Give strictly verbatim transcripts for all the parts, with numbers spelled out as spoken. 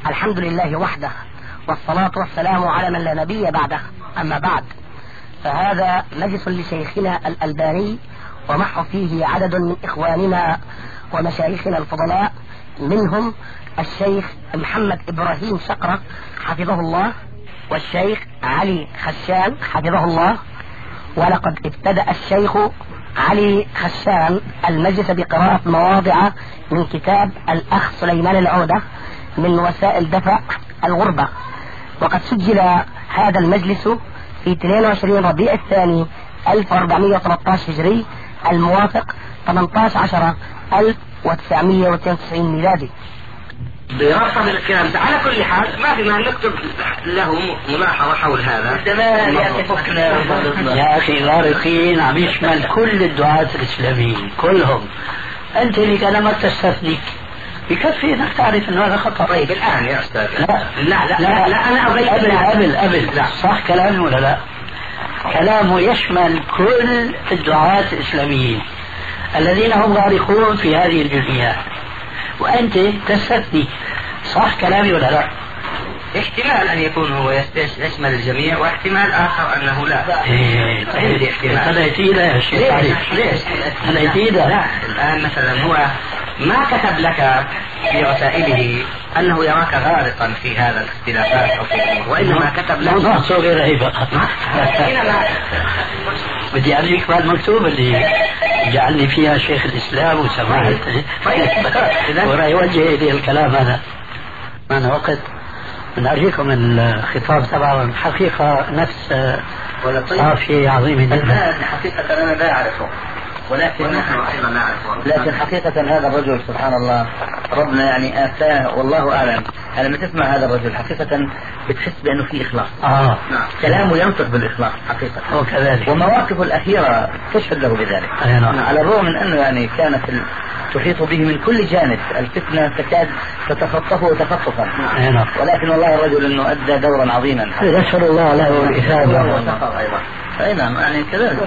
الحمد لله وحده، والصلاة والسلام على من لا نبي بعده. أما بعد، فهذا مجلس لشيخنا الألباني، ومحو فيه عدد من إخواننا ومشايخنا الفضلاء، منهم الشيخ محمد إبراهيم شقرة حفظه الله، والشيخ علي خشان حفظه الله. ولقد ابتدأ الشيخ علي خشان المجلس بقراءة مواضع من كتاب الأخ سليمان العودة من وسائل دفع الغربة، وقد سجل هذا المجلس في اثنين وعشرين ربيع الثاني ألف وأربعمائة وثلاثة عشر هجري، الموافق ثمانية عشر ألف وتسعمائة واثنين وتسعين ميلادي. برفض الكلام على كل حال ما في ما نكتب له ملاحظة حول هذا. يا أخي غارقين عم يشمل كل الدعاة الإسلاميين كلهم. أنت اللي كلامك تستثني، بكفي انك تعرف انه هذا خطأ. طيب الآن يا أستاذ، لا لا لا, لا, لا أنا أبي قبل قبل قبل لا صح كلامي ولا لا؟ كلامه يشمل كل الدعاة الإسلاميين الذين هم غارقون في هذه الجزئيات، وأنت تستثني. صح كلامي ولا لا؟ احتمال أن يكون هو يشمل الجميع، واحتمال آخر أنه لا. إيه طيب احتمال. هذا يتيدا يا شيخ. ليش؟ ليش؟ هذا يتيدا. لا الآن مثلا هو ما كتب لك في رسائله أنه يراك غارقا في هذا الاختلافات أو في الأمور، وإنما كتب لك موضوع صغير عيبة. بدي أرجيك بالمكتوب اللي جعلني فيها شيخ الإسلام وسمعت ورأي يوجه إلي الكلام هذا. ما أنا وقت من أرجيكم الخطاب تبعه الحقيقة نفس صافي عظيم جدا. حقيقة أنا لا أعرفه، ولكن نحن أيضا نعرفه. لكن حقيقة هذا الرجل سبحان الله ربنا يعني آتاه والله أعلم. لما تسمع هذا الرجل حقيقة بتحس بأنه في إخلاص. آه. نعم. كلامه ينطق بالإخلاص حقيقة. وكذلك. ومواقفه الأخيرة تشهد له بذلك. نعم. على الرغم من أنه يعني كانت تحيط به من كل جانب، الفتنة تكاد تتخطفه تخطفا. نعم. ولكن والله الرجل أنه أدى دورا عظيما. نسأل الله له الإثابة. أي نعم يعني كذلك.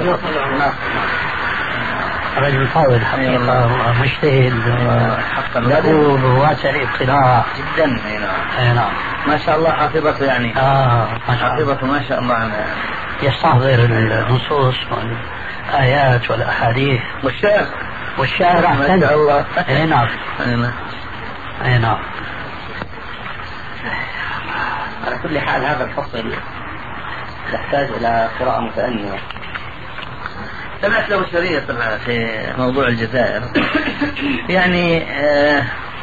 رجل فاضل حقيقة ومجتهد له واسع الاطلاع جدا. اي نعم ما شاء الله حافظته يعني. اه حافظته ما شاء الله يعني. يستحضر النصوص والآيات والأحاديث والشعر والشعر أحسن. ما شاء الله. اي نعم اي نعم. على كل حال هذا الفصل يحتاج إلى قراءة متأنية. سمعت له شريط في موضوع الجزائر. يعني آه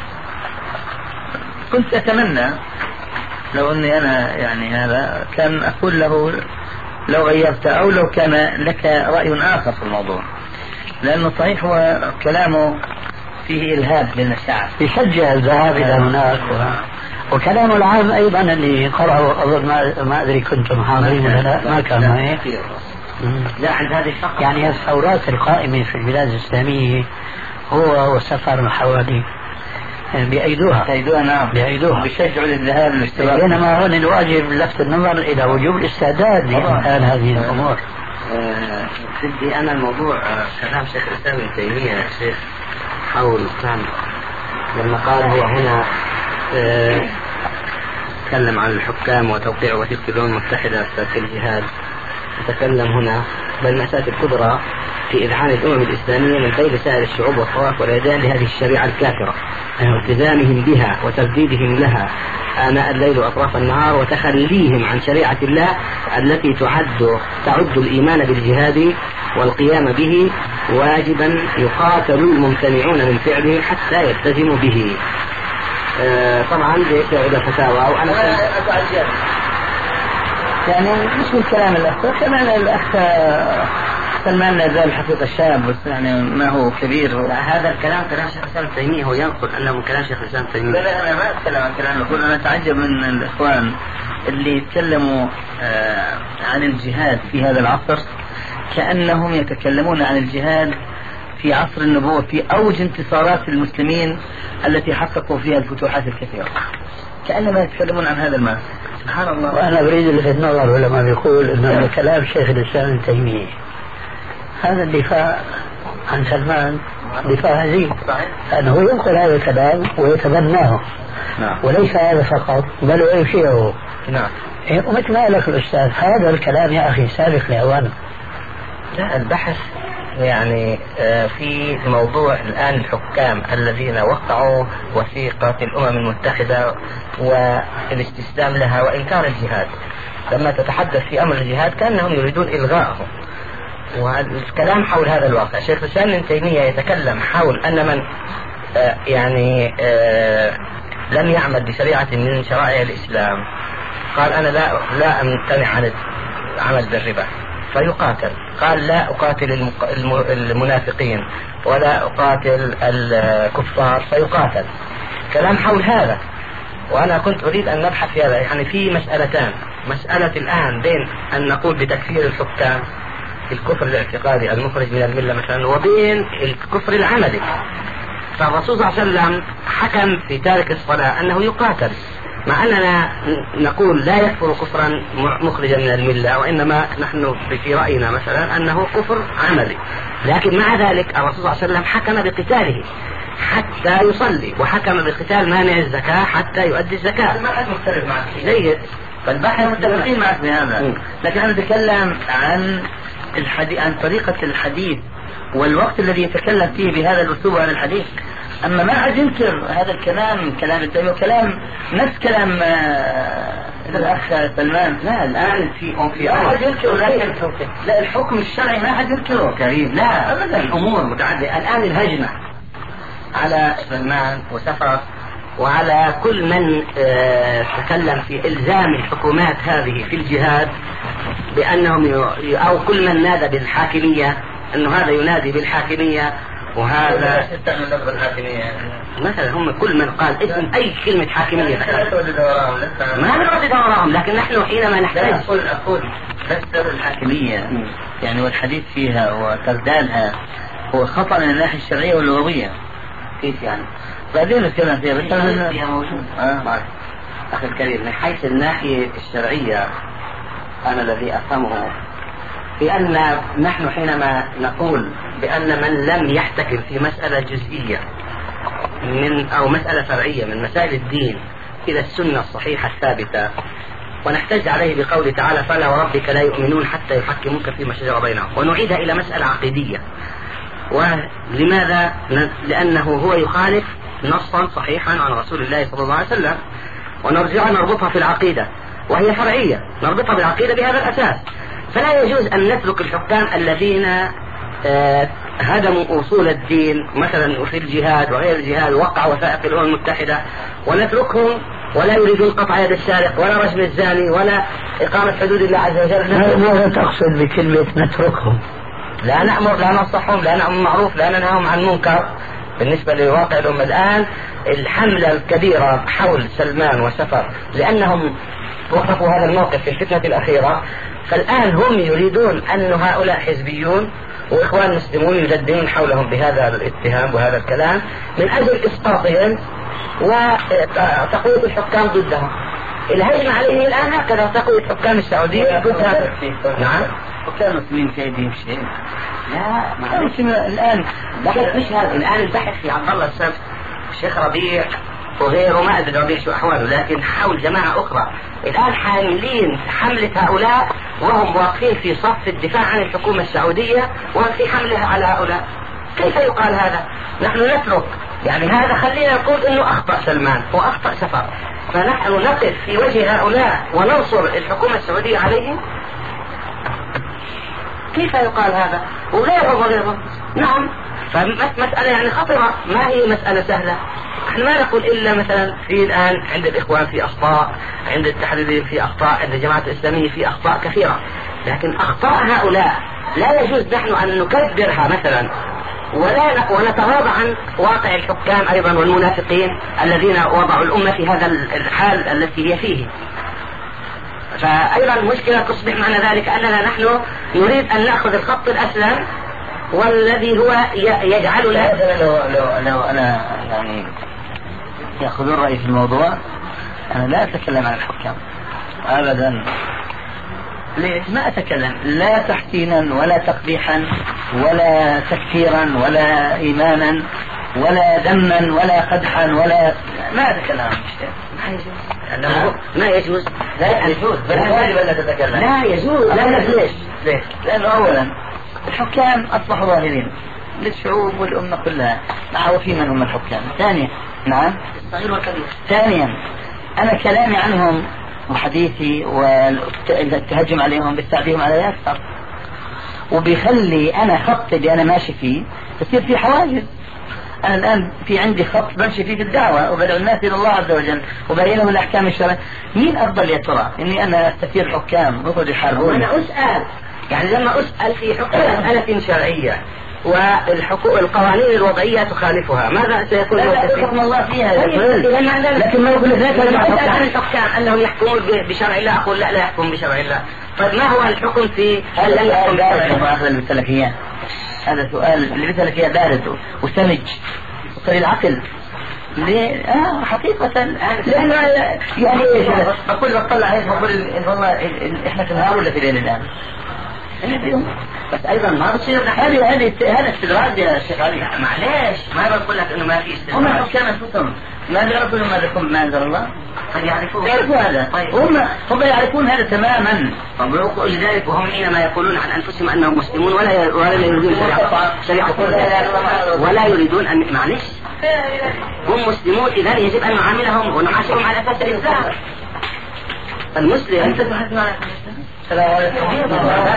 كنت أتمنى لو أني أنا يعني هذا كان أقول له لو غيرت أو لو كان لك رأي آخر في الموضوع، لأنه صحيح هو كلامه فيه إلهاب للمشاعر، يشجع الذهاب إلى هناك و... وكلامه العام أيضا اللي قرأه أظن ما, ما أدري كنتم حاضرين ولا لا، ما كان معي. لا عند هذه الشخص يعني الثورات القائمة في البلاد الإسلامية هو وسفر الحوادث بأيدوها بأيدوها نعم بأيدوها بيشجعوا للذهاب للاشتراك. بينما هون الواجب لفت النظر إلى وجوب الاستعداد لإمكان هذه الأمور. بدي أنا الموضوع كلام شيخ الإسلام ابن تيمية يا شيخ حول كان لما قال هو هنا تكلم عن الحكام وتوقيع وثيقة الأمم المتحدة في الجهاد، تكلم هنا بالمأساة الكبرى في إذعان الأمم الإسلامية من بين سائر الشعوب والطوائف والأديان لهذه الشريعة الكافرة، والتزامهم بها وترديدهم لها آناء الليل وأطراف النهار، وتخليهم عن شريعة الله التي تعد تعد الإيمان بالجهاد والقيام به واجبا يقاتل الممتنعون من فعله حتى يلتزموا به. آه طبعا بيسعد الفتاوى وأنا يعني مش من كلام الأخ، كمان الأخ سلمان لا زال حقيقة شاب بس يعني ما هو كبير. هذا الكلام كلام شيخ الإسلام تيمية، هو ينقل أنه من كلام شيخ الإسلام تيمية. لا لا أنا ما أتكلم عن كلام، أقول أنا أتعجب من الإخوان اللي يتكلموا آه عن الجهاد في هذا العصر كأنهم يتكلمون عن الجهاد في عصر النبوة في أوج انتصارات المسلمين التي حققوا فيها الفتوحات الكثيرة، كأنما يتكلمون عن هذا المال. سبحان الله. وأنا أريد لفت النظر لما بيقول إنه كلام شيخ الإسلام ابن تيمية هذا الدفاع عن سلمان دفاع هزيل، لأنه ينقل هذا الكلام ويتبناه. نعم. وليس هذا فقط بل ويشيعه. نعم. ومثل ما قال لك الأستاذ هذا الكلام يا أخي سابق لأوانه. لا، البحث يعني في موضوع الآن الحكام الذين وقعوا وثيقة الأمم المتحدة والاستسلام لها وإنكار الجهاد، لما تتحدث في أمر الجهاد كأنهم يريدون إلغاءه. والكلام حول هذا الواقع، شيخ الإسلام ابن تيمية يتكلم حول أن من آه يعني آه لم يعمل بشريعة من شرائع الإسلام قال أنا لا لا أمتنع عن العمل بالربا فيقاتل. قال لا أقاتل المنافقين ولا أقاتل الكفار فيقاتل. كلام حول هذا. وأنا كنت أريد أن نبحث في هذا، يعني في مسألتان، مسألة الآن بين أن نقول بتكفير الحكام الكفر الاعتقادي المخرج من الملة مثلا وبين الكفر العملي. فالرسول صلى الله عليه وسلم حكم في تارك الصلاة أنه يقاتل، مع أننا نقول لا يكفر كفرا مخرجا من الملة، وإنما نحن في رأينا مثلا أنه كفر عملي. لكن مع ذلك الرسول صلى الله عليه وسلم حكم بقتاله حتى يصلي، وحكم بقتال مانع الزكاة حتى يؤدي الزكاة. ما حد مختلف معك جيد، فالبحث متفقين معك بهذا، لكن أنا بتكلم عن الحديث، عن طريقة الحديث والوقت الذي يتكلم فيه بهذا الأسلوب عن الحديث. أما ما حد ينكر هذا الكلام، كلام التيمية وكلام نفس كلام الأخ سلمان. لا الآن في في ما حد ينكر، لكن لا الحكم الشرعي ما حد ينكره كريم. لا أبدا، الأمور متعددة. الآن الهجمة على سلمان وسفر وعلى كل من تكلم في إلزام الحكومات هذه في الجهاد بأنهم ي... أو كل من نادى بالحاكمية أنه هذا ينادي بالحاكمية وهذا مثلا. هم كل من قال اسم أي كلمة حاكمية ما نردد وراهم، لكن نحن حينما نحتاج أقول أقول بس الحاكمية يعني والحديث فيها وتردادها هو خطأ من الناحية الشرعية واللغوية. كيف يعني؟ بعدين نتكلم فيها، بس فيها موجود. آه. أخي الكريم، من حيث الناحية الشرعية أنا الذي أفهمه بأن نحن حينما نقول بأن من لم يحتكم في مسألة جزئية من أو مسألة فرعية من مسائل الدين إلى السنة الصحيحة الثابتة، ونحتج عليه بقوله تعالى فلا وربك لا يؤمنون حتى يحكموك فيما شجر بينهم، ونعيدها إلى مسألة عقيدية. ولماذا؟ لأنه هو يخالف نصا صحيحا عن رسول الله صلى الله عليه وسلم، ونرجع نربطها في العقيدة وهي فرعية، نربطها بالعقيدة بهذا الأساس. فلا يجوز أن نترك الحكام الذين آه هدموا أصول الدين مثلا في الجهاد وغير الجهاد، وقع وثائق الأمم المتحدة، ونتركهم ولا يريدون قطع يد السارق ولا رجم الزاني ولا إقامة حدود الله عز وجل. ماذا تقصد بكلمة نتركهم؟ لا نأمر، لا ننصحهم، لا نأمر معروف، لا ننهاهم عن منكر. بالنسبة لواقع الأمة الآن الحملة الكبيرة حول سلمان وسفر لأنهم وقفوا هذا الموقف في الفتنة الأخيرة، فالآن هم يريدون أن هؤلاء حزبيون وإخوان مسلمون يجددون حولهم بهذا الاتهام وهذا الكلام من أجل إسقاطهم وتقوية الحكام ضدهم. الهجمة عليهم الآن هكذا، تقوية الحكام السعودية ضد هذا. نعم، حكام مسلمين في أيديهم شيء. لا معلش الآن بحث مش هذا، الآن البحث في عبد الله السبت الشيخ ربيع وغيره، ما أدري ربيع شو أحواله، لكن حول جماعة أخرى الآن حاملين حملة هؤلاء وهم واقفين في صف الدفاع عن الحكومة السعودية وفي حملها على هؤلاء. كيف يقال هذا؟ نحن نترك يعني هذا، خلينا نقول انه اخطأ سلمان واخطأ سفر، فنحن نقف في وجه هؤلاء وننصر الحكومة السعودية عليهم. كيف يقال هذا؟ وغيره وغيره. نعم، فمسألة يعني خطرة، ما هي مسألة سهلة. احنا ما نقول الا مثلا في الان عند الاخوان في اخطاء، عند التحريريين في اخطاء، عند الجماعة الاسلامية في اخطاء كثيرة، لكن اخطاء هؤلاء لا يجوز نحن ان نكبرها مثلا ولا ونتغاضى عن واقع الحكام ايضا والمنافقين الذين وضعوا الامة في هذا الحال التي هي فيه. فايضا المشكلة تصبح معنى ذلك اننا نحن نريد ان ناخذ الخط الاسلم والذي هو يجعلنا لو, لو, لو انا يعني ياخذون رايي في الموضوع، انا لا اتكلم عن الحكام ابدا. ليش؟ ما اتكلم لا تحسينا ولا تقبيحا ولا تكفيرا ولا إيمانا ولا ذما ولا قدحا ولا ما هذا كلام ما يجوز ما يجوز لا يجوز بل واجب ألا تتكلم لا يجوز لا ليش؟ ليش؟ لأنه أولا الحكام أصبحوا ظاهرين للشعوب والأمة كلها مع وفي من هم الحكام. ثانيا نعم الصغير والكبير. ثانيا أنا كلامي عنهم وحديثي والتهجم عليهم بتساعدهم على أكثر وبيخلي أنا خطي اللي أنا ماشي فيه تصير فيه حواجز. أنا الآن في عندي خط بمشي فيه في الدعوة وبدعو الناس إلى الله عز وجل وبينهم الأحكام الشرعية. مين أفضل يا ترى إني أنا أستثير حكام ويقعدوا يحاربوني؟ أنا أسأل يعني لما أسأل في حكم مسألة شرعية والحقوق القوانين الوضعية تخالفها ماذا سيكون؟ لا لا حكم الله فيها لكن ما يقول ذلك أسأل عن الحكام أنهم يحكمون بشرع الله أقول لا لا يحكم بشرع الله. طيب ما هو الحكم في هل لم يحكم بشرع الله؟ هذا سؤال اللي بيسألك إياه بارد وسمج وقليل العقل. ليه؟ آه حقيقة لأنه يعني أقول بطلع هيك بقول إن والله إحنا في النهار ولا في الليل الآن؟ بس أيضا ما بتصير هذه هذه هذا استدراج يا شيخ علي. معليش ما بقول لك إنه ما في استدراج. هم الحكام أنفسهم ما بيعرفون ما لكم ما أنزل الله. طيب يعرفون يعرفوا هذا. طيب. هم هم يعرفون هذا تماما. طب لذلك وهم حينما يقولون عن أنفسهم أنهم مسلمون ولا ولا يريدون شريعة ولا يريدون أن معلش هم مسلمون إذا يجب أن نعاملهم ونعاشرهم على أساس الإسلام. المسلم أنت تحدث عن السلام عليكم.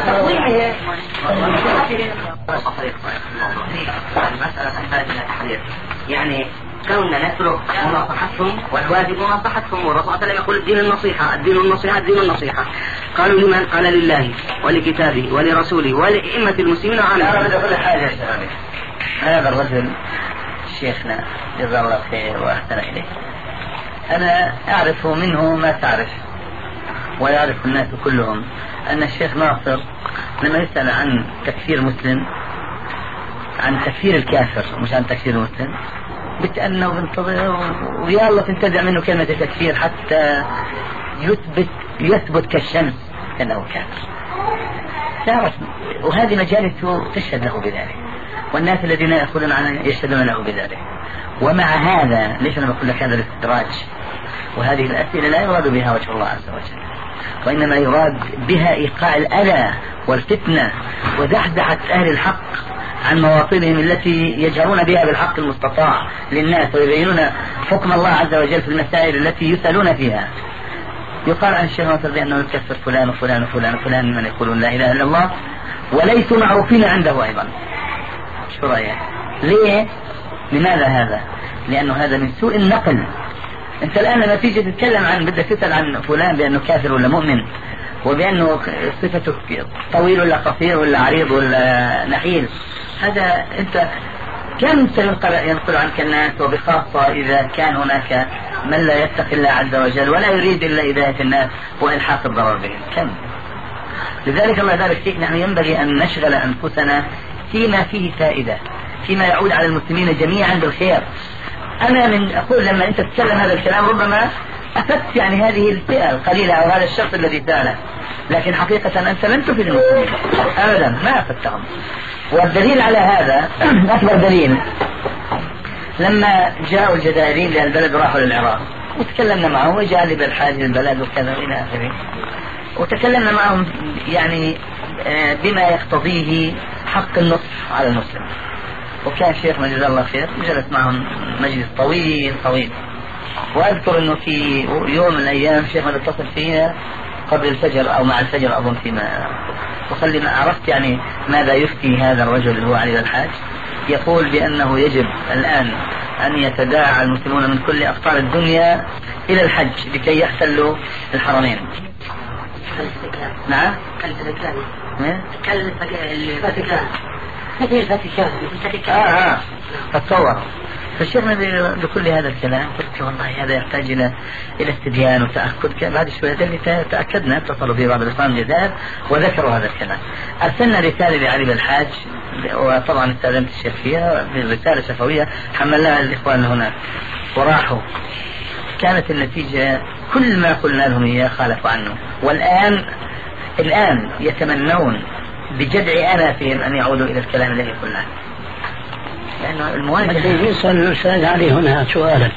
المسألة تحتاج إلى تحرير يعني كوننا نترك مناصحتهم والواجب مناصحتهم والرسول صلى الله عليه وسلم يقول الدين النصيحة الدين النصيحة الدين النصيحة. قالوا لمن؟ قال لله ولكتابه ولرسوله ولأئمة المسلمين وعاملهم. أنا بدي أقول حاجة يا شباب. هذا الرجل شيخنا جزاه الله خير وأحسن إليه أنا أعرف منه ما تعرف ويعرف الناس كلهم أن الشيخ ناصر لما يسأل عن تكفير مسلم عن تكفير الكافر مش عن تكفير المسلم بتأنى وبنتظر ويا الله تنتزع منه كلمة التكفير حتى يثبت يثبت كالشمس أنه كافر. تعرف وهذه مجالسه تشهد له بذلك والناس الذين يأخذون عنه يشهدون له بذلك. ومع هذا ليش أنا بقول لك هذا الاستدراج وهذه الأسئلة لا يراد بها وجه الله عز وجل وإنما يراد بها إيقاع الأذى والفتنة ودحدحة أهل الحق عن مواطنهم التي يجهرون بها بالحق المستطاع للناس ويبينون حكم الله عز وجل في المسائل التي يسألون فيها. يقال عن الشيخ ناصر بأنه يكفر فلان وفلان وفلان وفلان من يقولون لا إله إلا الله وليسوا معروفين عنده أيضا. شو رأيك؟ ليه؟ لماذا هذا؟ لأنه هذا من سوء النقل. أنت الآن لما تيجي تتكلم عن بدك تسأل عن فلان بأنه كافر ولا مؤمن وبأنه صفته طويل ولا قصير ولا عريض ولا نحيل هذا أنت كم سينقل ينقل عنك الناس وبخاصة إذا كان هناك من لا يتقي الله عز وجل ولا يريد إلا هداية الناس وإلحاق الضرر بهم كم. لذلك الله يبارك فيك نحن ينبغي أن نشغل أنفسنا فيما فيه فائدة فيما يعود على المسلمين جميعا بالخير. أنا من أقول لما أنت تتكلم هذا الكلام ربما أفدت يعني هذه الفئة القليلة أو هذا الشخص الذي سأله لكن حقيقة أنت لم تفيد المسلمين أبدا ما أفدتهم. والدليل على هذا أكبر دليل لما جاءوا الجزائريين للبلد وراحوا للعراق وتكلمنا معهم وجالب الحاج للبلد وكذا إلى آخره وتكلمنا معهم يعني بما يقتضيه حق النصف على المسلم. وكان شيخنا جزاه الله خير جلس معهم مجلس طويل طويل وأذكر أنه في يوم من الأيام شيخنا اتصل فيها قبل الفجر أو مع الفجر أظن فيما وخلي ما عرفت يعني ماذا يفتي هذا الرجل اللي هو علي الحاج يقول بأنه يجب الآن أن يتداعى المسلمون من كل أقطار الدنيا إلى الحج لكي يحتلوا الحرمين. نعم كالفاتيكان كالفاتيكان كثير فاتيكان آه آه تصور. فالشيخنا بكل هذا الكلام قلت والله هذا يحتاج إلى إلى استبيان وتأكد. بعد شوية تأكدنا اتصلوا في بعض الإخوان الجزائر وذكروا هذا الكلام. أرسلنا رسالة لعلي بالحاج وطبعا استأذنت الشيخ فيها برسالة شفوية حملناها للإخوان هناك وراحوا. كانت النتيجة كل ما قلنا لهم إياه خالفوا عنه والآن الآن يتمنون بجدع آلافهم أن يعودوا إلى الكلام الذي قلناه. لأنه المواجهة يسأل الأستاذ علي هنا سؤالا: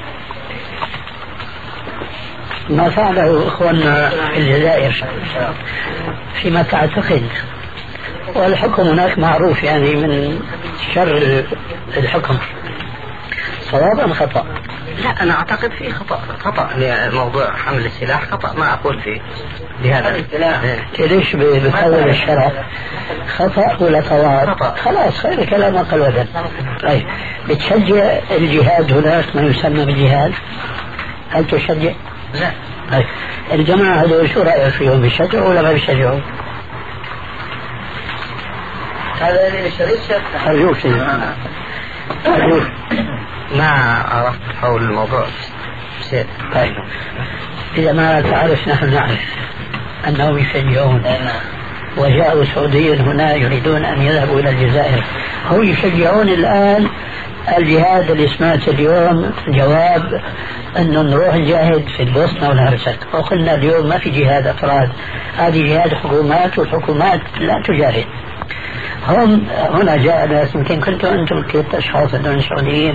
ما فعله إخواننا في الجزائر فيما تعتقد، والحكم هناك معروف يعني من شر الحكم، صواب أم خطأ؟ لا، أنا أعتقد فيه خطأ خطأ لموضوع حمل السلاح، خطأ ما أقول فيه بهذا. ليش بفضل الشرع خطأ ولا صواب؟ خلاص خير كلام أقل وزن. طيب بتشجع الجهاد هناك ما يسمى بالجهاد؟ هل تشجع؟ لا. طيب الجماعة هذول شو رأيك فيهم، بيشجعوا ولا ما بيشجعوا؟ هذا اللي الشريك أرجوك سيدي أرجوك. ما عرفت حول الموضوع شيء. طيب إذا ما تعرف نحن نعرف أنهم يشجعون، وجاءوا سعوديين هنا يريدون أن يذهبوا إلى الجزائر، هم يشجعون الآن الجهاد اللي سمعت اليوم جواب أنه نروح نجاهد في البوسنة والهرسك، وقلنا اليوم ما في جهاد أفراد، هذه جهاد حكومات، والحكومات لا تجاهد. هم هنا جاء ناس يمكن كنتم أنتم ثلاثة أشخاص هذول سعوديين،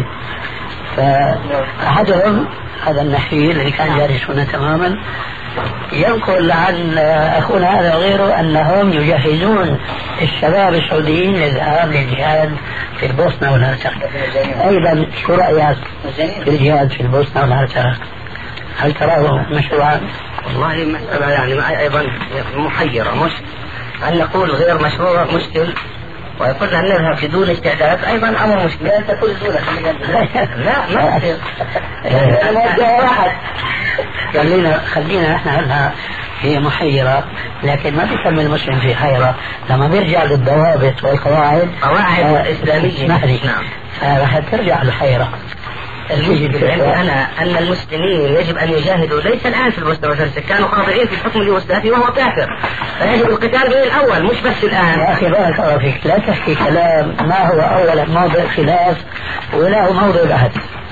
فأحدهم هذا النحيل اللي كان جالس هنا تماما ينقل عن أخونا هذا وغيره أنهم يجهزون الشباب السعوديين للذهاب للجهاد في البوسنة والهرسك. أيضا شو رأيك في الجهاد في البوسنة والهرسك؟ هل تراه مشروعا؟ والله مسألة يعني أيضا محيرة، مش أن نقول غير مشروع مشكل، ويقول أن نذهب بدون استعداد أيضا أمر مشكل. لا تقول دون لا ما يصير. واحد خلينا خلينا احنا هنا هي محيرة، لكن ما بيسمي المسلم في حيرة لما بيرجع للضوابط والقواعد قواعد الإسلامية. نعم. فراح ترجع الحيرة. المشكلة عندي أنا أن المسلمين يجب أن يجاهدوا ليس الآن في البوسنة والهرسك، كانوا خاضعين في الحكم اليوغوسلافي وهو كافر، فيجب القتال به الأول مش بس الآن. يا أخي بارك الله فيك، لا تحكي كلام ما هو أولا موضع خلاف ولا هو موضع بحث،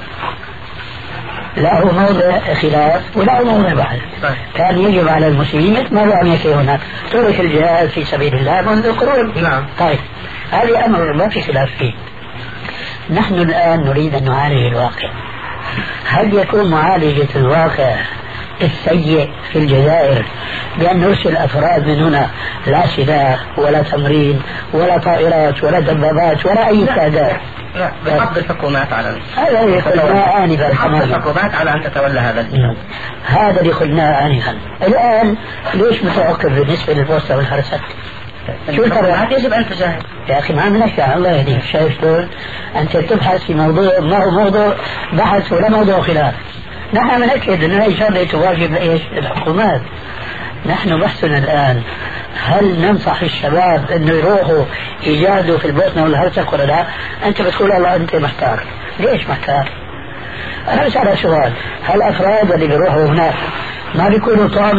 لا هو موضع خلاف ولا هو موضع بحث. كان يجب على المسلمين مثل ما بعمل هنا ترك الجهاد في سبيل الله منذ قرون. نعم. طيب هذا أمر ما في خلاف فيه. نحن الآن نريد أن نعالج الواقع. هل يكون معالجة الواقع السيء في الجزائر بأن نرسل أفراد من هنا لا سلاح ولا تمرين ولا طائرات ولا دبابات ولا أي استعداد؟ لا، بحض الحكومات على هذا اللي قلناه آنفا. بحض الحكومات على أن تتولى هذا. هذا اللي قلناه آنفا. الآن ليش متوقف بالنسبة للبوسنة والهرسك؟ شو القرارات يجب أن تجاهد يا أخي؟ ما عندنا شيء، الله يهديك. شايف شلون أنت تبحث في موضوع ما هو موضوع بحث ولا موضوع خلاف. نحن بنأكد أن هذه شغلة تواجب إيش الحكومات. نحن بحثنا الآن هل ننصح الشباب أنه يروحوا يجاهدوا في البوسنة والهرسك ولا لا؟ أنت بتقول الله أنت محتار. ليش محتار؟ أنا بسأل سؤال، هل الأفراد اللي بيروحوا هناك ما بيكونوا طعم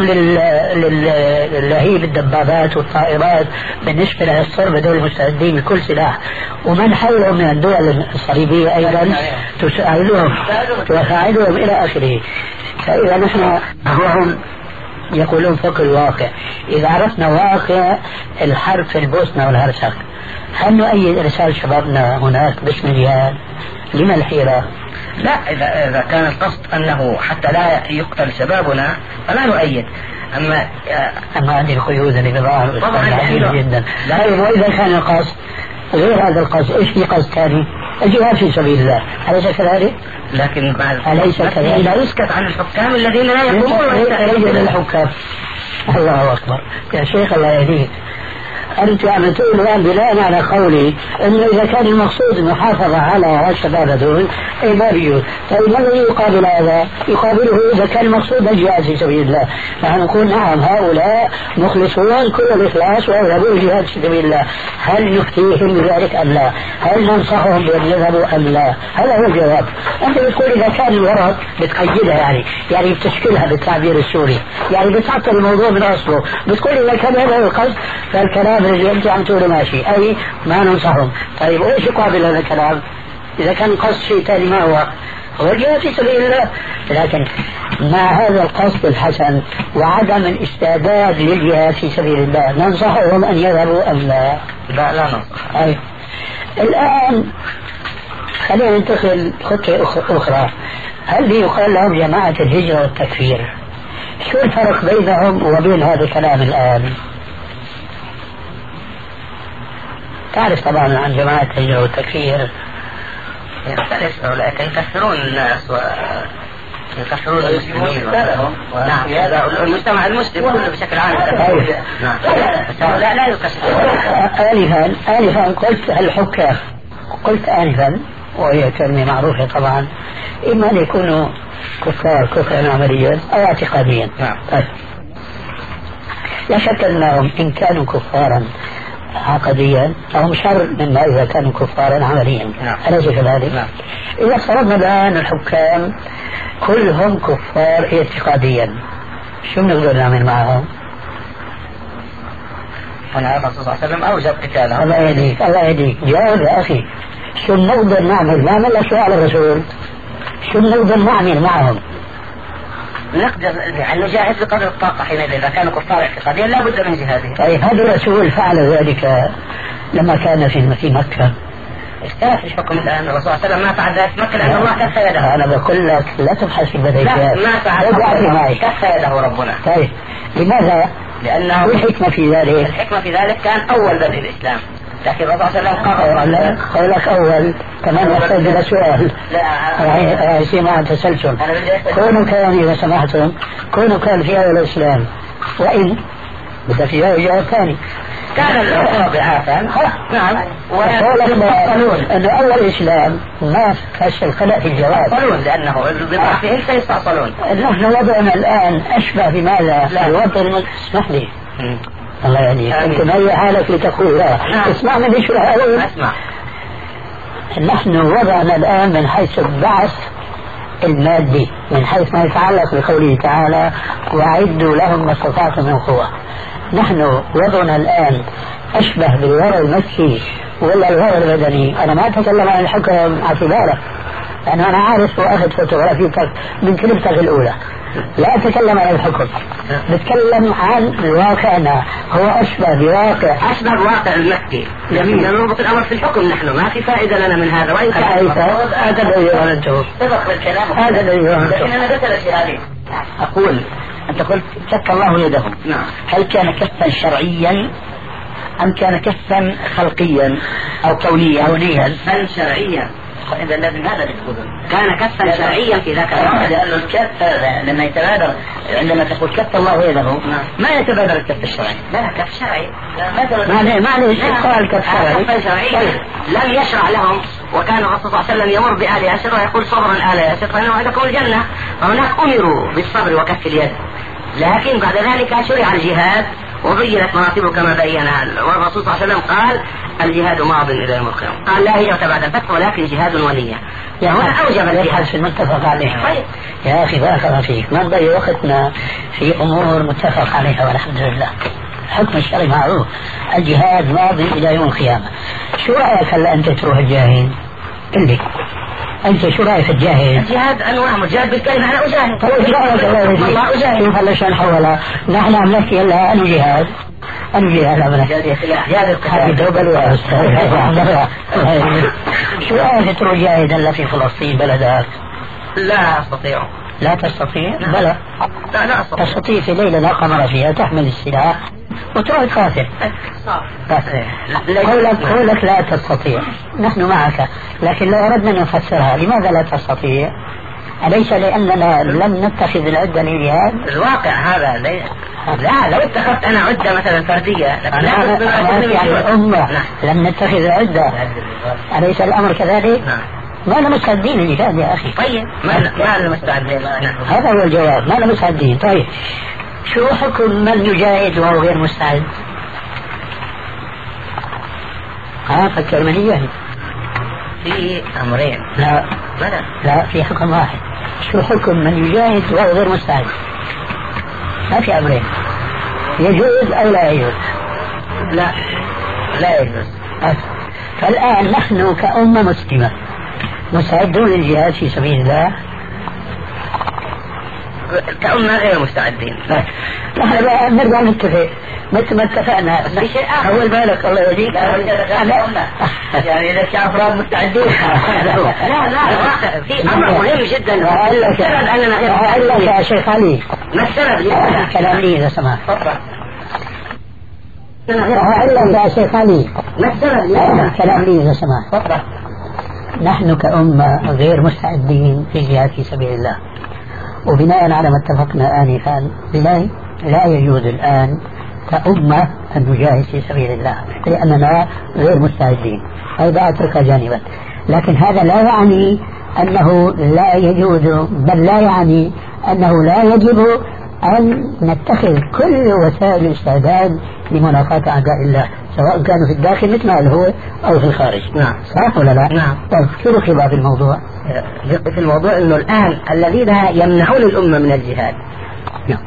للهيب الدبابات والطائرات بالنسبة للصرب دول المستعدين بكل سلاح، ومن حولهم من الدول الصليبية أيضا تساعدهم وتساعدهم إلى آخره. فإذا نحن هم يقولون فوق الواقع، إذا عرفنا واقع الحرب في البوسنة والهرسك هل نؤيد إرسال شبابنا هناك باسم الجهاد؟ لما الحيرة؟ لا، إذا إذا كان القصد أنه حتى لا يقتل شبابنا فلا نؤيد. أما أما هذه القيود اللي بضعها طبعا جدا. لا، وإذا كان القصد غير هذا القصد، إيش في قصد ثاني؟ الجهاد في سبيل الله، أليس كذلك؟ لكن بعد أليس كذلك؟ لا يسكت عن الحكام الذين لا يقومون رجل الحكام. الله أكبر يا شيخ، الله يهديك. أنت عم تقول الآن بناء على قولي أنه إذا كان المقصود المحافظة على الشباب هذول أي ما بيجوز. طيب ماذا يقابل هذا؟ يقابله إذا كان المقصود الجهاد في سبيل الله، نحن نقول نعم هؤلاء مخلصون كل الإخلاص ويذهبون الجهاد في سبيل الله. هل نفتيهم بذلك أم لا؟ هل ننصحهم بأن يذهبوا أم لا؟ هذا هو الجواب. أنت بتقول إذا كان الورق بتقيدها يعني يعني بتشكلها بالتعبير السوري، يعني بتعطل الموضوع من أصله. بتقول إذا كان هذا القصد فالكلام اللي أنت عم تقوله ماشي، أي ما ننصحهم. طيب وإيش يقابل هذا الكلام؟ إذا كان قصد شيء ثاني ما هو؟ هو الجهاد في سبيل الله، لكن مع هذا القصد الحسن وعدم الاستعداد للجهاد في سبيل الله ننصحهم أن يذهبوا أم لا؟ لا لا ننصح. أي. الآن خلينا ننتقل خطوة أخرى. هل يقال لهم جماعة الهجرة والتكفير؟ شو الفرق بينهم وبين هذا الكلام الآن؟ تعرف طبعا عن جماعة الهجرة والتكفير. يختلف لكن يكفرون الناس ويكفرون المسلمين. نعم هذا المجتمع المسلم كله بشكل عام. نعم لا لا يكفر. آنفا آنفا قلت الحكام، قلت آنفا وهي كلمة معروفة طبعا، إما أن يكونوا كفار كفرا عمليا أو اعتقاديا. نعم. لا شك أنهم إن كانوا كفارا عقديا فهم شر مما إذا كانوا كفارا عمليا. نعم. أليس كذلك؟ نعم. إذا افترضنا الآن الحكام كلهم كفار اعتقاديا، شو بنقدر نعمل معهم؟ هنا الرسول صلى الله عليه وسلم أوجب قتالهم. الله يهديك الله يهديك، جاوب يا أخي. شو بنقدر نعمل؟ نعمل أشياء على الرسول. شو بنقدر نعمل معهم؟ نقدر يعني نجاهد بقدر الطاقة حينئذ إذا كانوا كفار اعتقاديا لا بد من جهادهم. طيب هذا الرسول فعل ذلك لما كان في في مكة. اختلف الحكم الآن. الرسول صلى الله عليه وسلم ما فعل ذلك في مكة لأن الله كف يده. أنا بقول لك لا تبحث في بداية. لا ما فعل، كف يده ربنا. طيب لماذا؟ لأنه الحكمة في ذلك. الحكمة في ذلك كان أول بدء الإسلام، لكن الرسول صلى الله عليه وسلم قرر. قولك أول كمان يحتاج إلى سؤال. لا يصير معه تسلسل. كونوا كان إذا سمحتم كونوا كان في أول الإسلام وإن بدأ في جواب ثاني كان الرابعة. نعم. ويقولون أن أول الإسلام ما فش الخلق في الجواب. يستأصلون لأنه بضعفهم سيستأصلون. نحن وضعنا الآن أشبه بماذا؟ الوضع. اسمح لي. الله يعني أنت مهيئ حالك لتقول لا. اسمع مني شو هذا. أسمع. نحن وضعنا الآن من حيث البعث المادي، من حيث ما يتعلق بقوله تعالى وأعدوا لهم ما استطعتم من قوة. نحن وضعنا الآن أشبه بالوضع المكي ولا الوضع البدني. أنا ما أتكلم عن الحكم اعتباره، لأنه أنا عارف وأخذ فوتوغرافيتك من كلمتك الأولى. لا أتكلم عن الحكم، بتكلم عن واقعنا. هو أشبه بواقع أشبه بواقع المكي. جميل. نربط الأمر في الحكم. نحن ما في فائدة لنا من هذا. وإن كان هذا الذي ظننته. سبق بالكلام. هذا الذي ظننته. لكن أنا بسأل هذه. أقول أنت قلت كف الله يدهم. نعم. هل كان كفا شرعيا أم كان كفا خلقيا أو كونيا؟ كونيا. كفا شرعيا. إذا لازم هذا يكون كان كفا شرعيا في ذاك الوقت. لأن الكف لما يتبادر عندما تقول كف الله يده ما يتبادر الكف الشرعي. لا كف شرعي. معلش قال كف شرعي. كف شرعي لم يشرع لهم. وكان الرسول صلى الله عليه وسلم يمر بآل ياسر ويقول صبرا آل ياسر فإن وعدكم الجنة. فهناك أمروا بالصبر وكف اليد، لكن بعد ذلك شرع الجهاد وبينت مراتبه كما بينها. والرسول صلى الله عليه وسلم قال الجهاد ماض الى يوم القيامه. قال لا هجرة بعد الفتح ولكن جهاد ونية. يعني هنا اوجب الجهاد في المتفق عليه. طيب يا اخي بارك الله فيك، ما نضيع وقتنا في امور متفق عليها والحمد لله. الحكم الشرعي معروف، الجهاد ماضي الى يوم القيامه. شو رايك هلا انت تروح الجاهد؟ قل لي انت شو رايك في الجاهد؟ الجهاد انواع، مجاهد بالكلمه انا اجاهد. طيب والله اجاهد. شوف هلا شان حولها، نحن عم نحكي هلا انه جهاد انه جهاد عم نحكي جهاد القتال دوبل واستا. شو رايك تروح جاهد هلا في فلسطين بلدك؟ لا استطيع. لا تستطيع؟ بلى لا لا استطيع. تستطيع في ليله لا قمر فيها تحمل السلاح وتروح تقاتل. قولك قولك لا تستطيع، نحن معك، لكن لو أردنا أن نفسرها لماذا لا تستطيع؟ أليس لأننا لم نتخذ العدة للجهاد؟ الواقع هذا لي... لا لو اتخذت أنا عدة مثلا فردية لكن لا يعني الأمة لم نتخذ العدة، أليس الأمر كذلك؟ ما أنا مستعدين للجهاد يا أخي. طيب ما أنا مستعدين. هذا هو الجواب، ما أنا مستعدين. طيب شو حكم من يجاهد وهو غير مستعد؟ ها فكر من يجاهد. في أمرين. لا لا لا في حكم واحد. شو حكم من يجاهد وهو غير مستعد؟ ما في أمرين، يجوز أو لا يجوز؟ لا لا يجوز. فالآن نحن كأمة مسلمة مستعدون للجهاد في سبيل الله؟ كأمة غير مستعدين. نحن نرجع نتفق مثل ما اتفقنا بشيء آخر. أول بالك الله يهديك يعني إذا كان أفراد مستعدين. لا لا في أمر مهم جدا. السبب أننا غير يا شيخ علي. ما السبب؟ كلام لي إذا سمحت. إلا يا شيخ علي. ما السبب؟ كلام لي إذا سمحت. نحن كأمة غير مستعدين في الجهاد في سبيل الله، وبناء على ما اتفقنا آنفا لا لا يجوز الآن كأمة أن نجاهد في سبيل الله لأننا غير مستعدين. هذا أترك جانبا، لكن هذا لا يعني أنه لا يجوز، بل لا يعني أنه لا يجب أن نتخذ كل وسائل الاستعداد لمناقاة أعداء الله سواء كانوا في الداخل مثل ما هو أو في الخارج. نعم. صح ولا لا؟ نعم. طيب شو الخلاف في الموضوع؟ في الموضوع أنه الآن الذين يمنعون الأمة من الجهاد. نعم.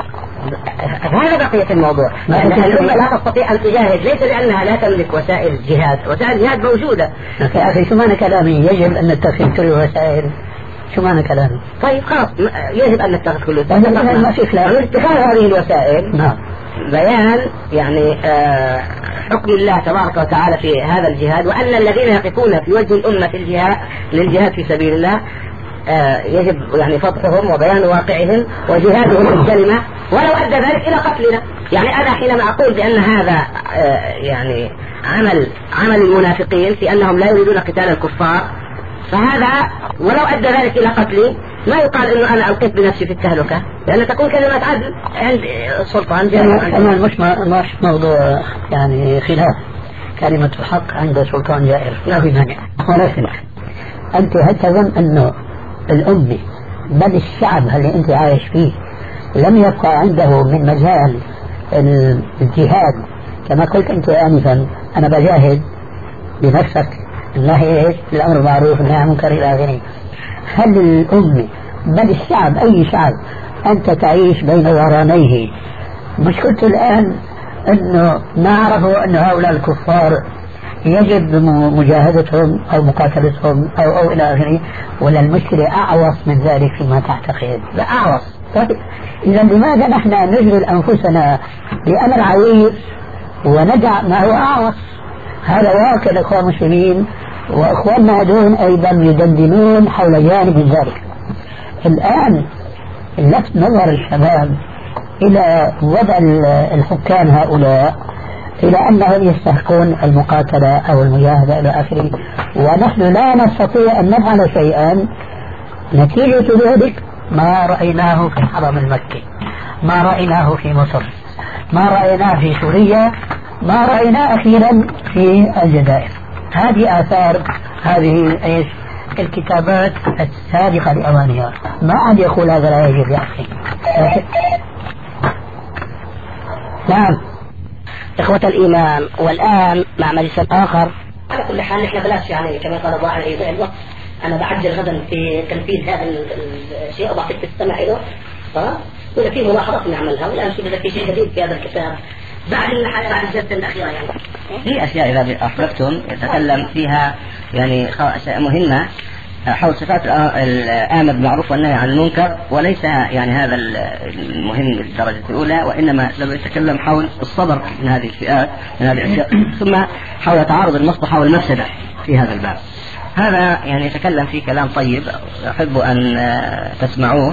هذا بقية الموضوع. الأمة لا تستطيع أن تجاهد ليس لأنها لا تملك وسائل جهاد، وسائل الجهاد موجودة. يا أخي شو معنى كلامي يجب أن نتخذ كل وسائل؟ شو معنى كلامي؟ طيب خلاص يجب أن نتخذ كل وسائل. ما في خلاف. اتخاذ هذه الوسائل نعم بيان يعني آه حكم الله تبارك وتعالى في هذا الجهاد، وأن الذين يقفون في وجه الأمة في الجهاد للجهاد في سبيل الله آه يجب يعني فضحهم وبيان واقعهم وجهادهم بالكلمة ولو أدى ذلك إلى قتلنا. يعني أنا حينما أقول بأن هذا آه يعني عمل عمل المنافقين في أنهم لا يريدون قتال الكفار، فهذا ولو أدى ذلك إلى قتلي ما يقال إنه أنا ألقيت بنفسي في التهلكة، لأن تكون كلمة عدل عند السلطان. كمان مش مش موضوع يعني خلاف، كلمة حق عند سلطان جائر لا في مانع. ولكن أنت هل تظن أنه الأمة بل الشعب اللي أنت عايش فيه لم يبقى عنده من مجال الجهاد كما قلت أنت آنفا أنا بجاهد بنفسك النهي ايش؟ الامر بالمعروف والنهي عن المنكر الى اخره. هل الامه بل الشعب اي شعب انت تعيش بين ظهرانيه؟ مشكلته الان انه نعرفوا ان هؤلاء الكفار يجب مجاهدتهم او مقاتلتهم او او الى اخره، ولا المشكله اعوص من ذلك فيما تعتقد؟ لا اعوص. طيب اذا لماذا نحن نشغل انفسنا بامر عويص وندع ما هو اعوص؟ هذا واقع الأخوة المسلمين، وأخواننا هذون أيضا يدندنون حول جانب ذلك. الآن لفت نظر الشباب إلى وضع الحكام هؤلاء إلى أنهم يستحقون المقاتلة أو المجاهدة إلى آخره، ونحن لا نستطيع أن نفعل شيئا. نتيجة ذلك ما رأيناه في الحرم المكي، ما رأيناه في مصر، ما رأيناه في سوريا، ما رأينا أخيرا في الجزائر. هذه آثار هذه ايش الكتابات السابقة لأوانها. ما عاد يقول هذا لا يجب يا أخي. نعم إخوة الإيمان، والآن مع مجلس آخر. على كل حال نحن بلاش يعني كما قال الله عليه وسلم أنا بعجل غدا في تنفيذ هذا الشيء وبعطيك تستمع له، وإذا في ملاحظات نعملها. والآن شو إذا في شيء جديد في هذا الكتاب بعد بعد الجلسة الأخيرة يعني في أشياء إذا أحببتم يتكلم فيها يعني أشياء مهمة حول صفات الآمر بالمعروف والنهي عن المنكر، وليس يعني هذا المهم بالدرجة الأولى، وإنما لما يتكلم حول الصبر من هذه الفئات من هذه الأشياء، ثم حول تعارض المصلحة والمفسدة في هذا الباب. هذا يعني يتكلم فيه كلام طيب أحب أن تسمعوه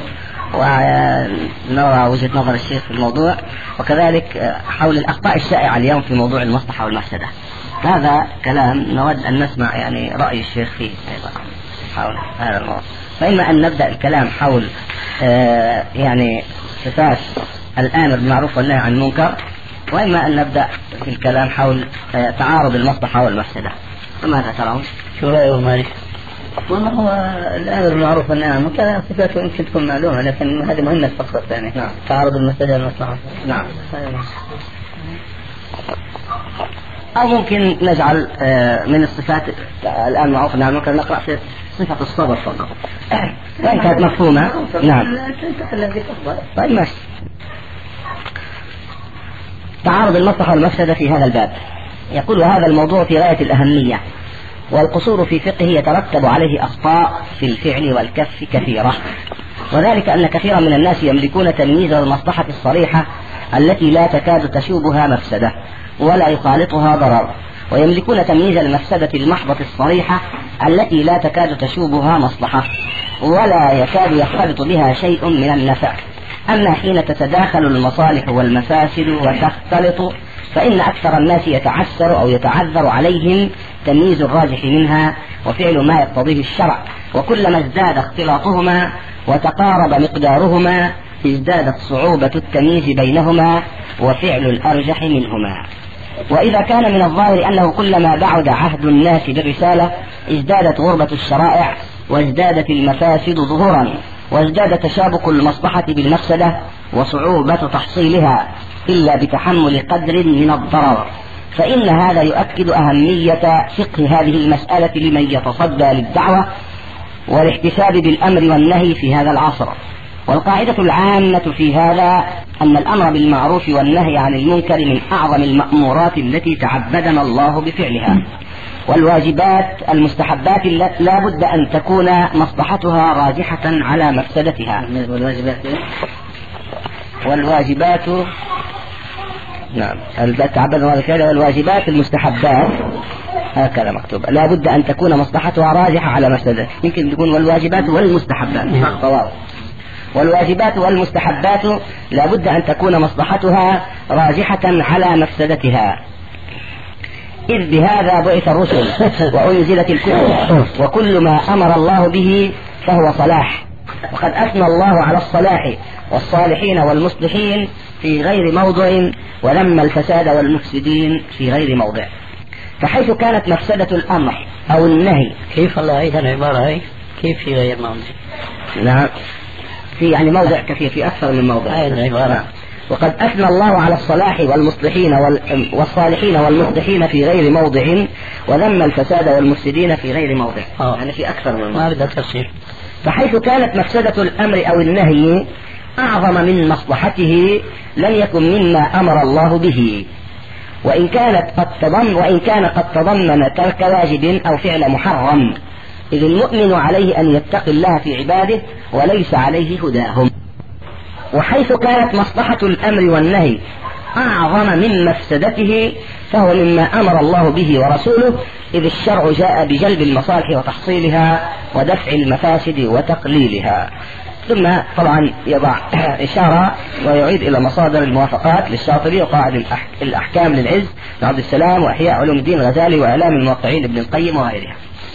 ونرى وجهة نظر الشيخ في الموضوع، وكذلك حول الأخطاء الشائعة اليوم في موضوع المصلحة والمفسدة. هذا كلام نود أن نسمع يعني رأي الشيخ فيه أيضا حول هذا الموضوع. فإما أن نبدأ الكلام حول آه يعني صفات الآمر بالمعروف والنهي عن المنكر، وإما أن نبدأ في الكلام حول آه تعارض المصلحة والمفسدة. فماذا ترون؟ شو رأيه مالك؟ والله هو الأمر بالمعروف والنهي عن المنكر صفاته يمكن تكون معلومة، لكن هذه مهمة فقط يعني. نعم. تعارض المفسدة والمصلحة. نعم. أو ممكن نجعل من الصفات الآن معروف عن المنكر نقرأ في صفة الصبر فقط وإن كانت مفهومة. نعم. طيب ماشي. تعارض المصلحة والمفسدة في هذا الباب. يقول هذا الموضوع في غاية الأهمية، والقصور في فقهه يترتب عليه أخطاء في الفعل والكف كثيرة، وذلك أن كثيرا من الناس يملكون تمييز المصلحة الصريحة التي لا تكاد تشوبها مفسدة ولا يخالطها ضرر، ويملكون تمييز المفسدة المحضة الصريحة التي لا تكاد تشوبها مصلحة ولا يكاد يختلط بها شيء من النفع. أما حين تتداخل المصالح والمفاسد وتختلط فإن أكثر الناس يتعسر أو يتعذر عليهم تمييز الراجح منها وفعل ما يقتضيه الشرع، وكلما ازداد اختلاطهما وتقارب مقدارهما ازدادت صعوبة التمييز بينهما وفعل الأرجح منهما. وإذا كان من الظاهر أنه كلما بعد عهد الناس بالرسالة ازدادت غربة الشرائع وازدادت المفاسد ظهورا وازداد تشابك المصلحة بالمفسدة وصعوبة تحصيلها إلا بتحمل قدر من الضرر، فإن هذا يؤكد أهمية فقه هذه المسألة لمن يتصدى للدعوة والاحتساب بالأمر والنهي في هذا العصر. والقاعدة العامة في هذا أن الأمر بالمعروف والنهي عن المنكر من أعظم المأمورات التي تعبدنا الله بفعلها، والواجبات المستحبات لا بد أن تكون مصلحتها راجحة على مفسدتها. والواجبات والواجبات نعم تعبدنا الله بفعلها، والواجبات المستحبات هكذا مكتوب لا بد أن تكون مصلحتها راجحة على مفسدتها، يمكن تكون والواجبات والمستحبات فقط. والواجبات والمستحبات لا بد أن تكون مصلحتها راجحة على مفسدتها، إذ بهذا بعث الرسل وأنزلت الكتب، وكل ما أمر الله به فهو صلاح، وقد أثنى الله على الصلاح والصالحين والمصلحين في غير موضع وذم الفساد والمفسدين في غير موضع. فحيث كانت مفسدة الأمر أو النهي كيف الله أيضا العبارة هي كيف في غير موضع؟ نعم في يعني موضع كثير في أكثر من موضع. نعم. وقد أثنى الله على الصلاح والمصلحين والصالحين والمصلحين في غير موضع وذم الفساد والمفسدين في غير موضع. أوه. يعني في أكثر من موضع. ما بدها تفسير. فحيث كانت مفسدة الأمر أو النهي أعظم من مصلحته لم يكن مما أمر الله به، وإن كانت قد تضمن وإن كان قد تضمن ترك واجب أو فعل محرم، إذ المؤمن عليه أن يتقي الله في عباده وليس عليه هداهم. وحيث كانت مصلحة الأمر والنهي أعظم من مفسدته فهو مما أمر الله به ورسوله، إذ الشرع جاء بجلب المصالح وتحصيلها ودفع المفاسد وتقليلها. ثم طبعا يضع إشارة ويعيد إلى مصادر الموافقات للشاطبي وقاعد الأحكام للعز لعبد السلام وإحياء علوم الدين الغزالي وإعلام الموقعين ابن القيم وغيرها.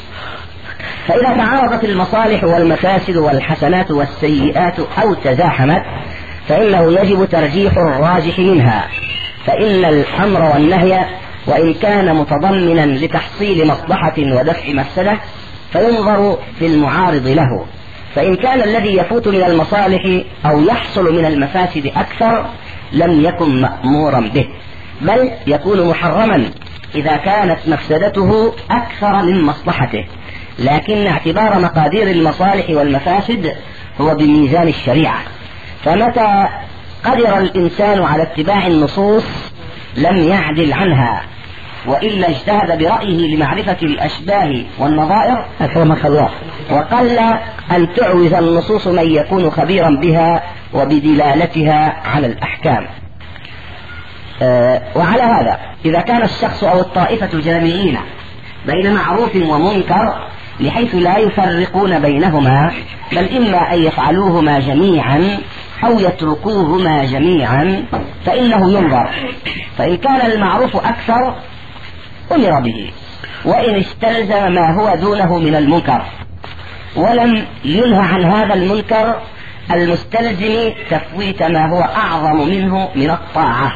فإذا تعارضت المصالح والمفاسد والحسنات والسيئات أو تزاحمت فإنه يجب ترجيح الراجح منها، فإن الأمر والنهي وإن كان متضمنا لتحصيل مصلحة ودفع مفسدة فينظر في المعارض له، فإن كان الذي يفوت من المصالح أو يحصل من المفاسد أكثر لم يكن مأمورا به، بل يكون محرما إذا كانت مفسدته أكثر من مصلحته، لكن اعتبار مقادير المصالح والمفاسد هو بميزان الشريعة، فمتى قدر الإنسان على اتباع النصوص لم يعدل عنها، وإلا اجتهد برأيه لمعرفة الأشباه والنظائر أكرمك الله، وقل أن تعوز النصوص من يكون خبيرا بها وبدلالتها على الأحكام. أه وعلى هذا إذا كان الشخص أو الطائفة جامعين بين معروف ومنكر بحيث لا يفرقون بينهما، بل إما أن يفعلوهما جميعا أو يتركوهما جميعا، فإنه ينظر، فإن كان المعروف أكثر أمر به، وإن استلزم ما هو دونه من المنكر ولم ينهى عن هذا المنكر المستلزم تفويت ما هو أعظم منه من الطاعة،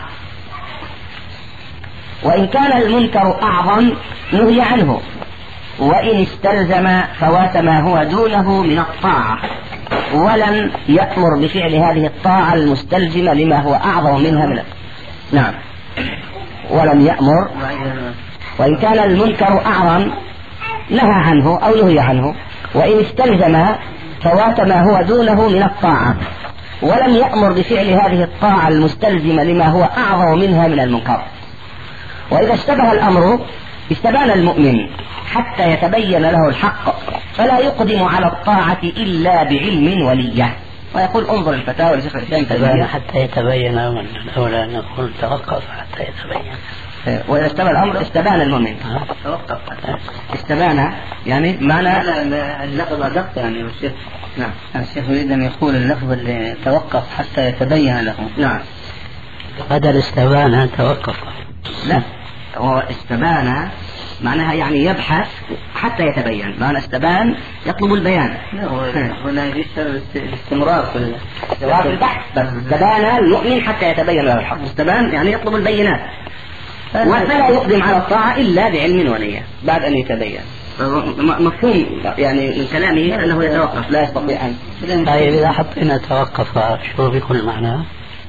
وإن كان المنكر أعظم نهي عنه، وإن استلزم فوات ما هو دونه من الطاعة ولم يأمر بفعل هذه الطاعة المستلزمة لما هو أعظم منها من نعم ولم يأمر، وإن كان المنكر أعظم نهى عنه أو نهي عنه، وإن استلزم فوات ما هو دونه من الطاعة ولم يأمر بفعل هذه الطاعة المستلزمة لما هو أعظم منها من المنكر. وإذا اشتبه الأمر استبان المؤمن حتى يتبين له الحق، فلا يقدم على الطاعة إلا بعلم وليه. ويقول انظر الفتاوى لشيخ الإسلام تيمية. حتى يتبين من الأولى نقول توقف حتى يتبين. وإذا استبان الأمر استبان المؤمن. توقف استبان يعني معنى اللفظ أدق يعني الشيخ. نعم الشيخ يريد أن يقول اللفظ اللي توقف حتى يتبين له. نعم بدل استبان توقف. لا هو استبان معناها يعني يبحث حتى يتبين، معنى استبان يطلب البيان. هنا يشتغل الاستمرار في الاستمرار في البحث. بس استبان المؤمن حتى يتبين له الحق، استبان يعني يطلب البينات، وفلا يقدم على الطاعة إلا بعلم وليه بعد أن يتبين. مفهوم يعني من كلامه أنه يتوقف لا يستطيع أن. طيب إذا حطينا توقف شو بيكون معناه؟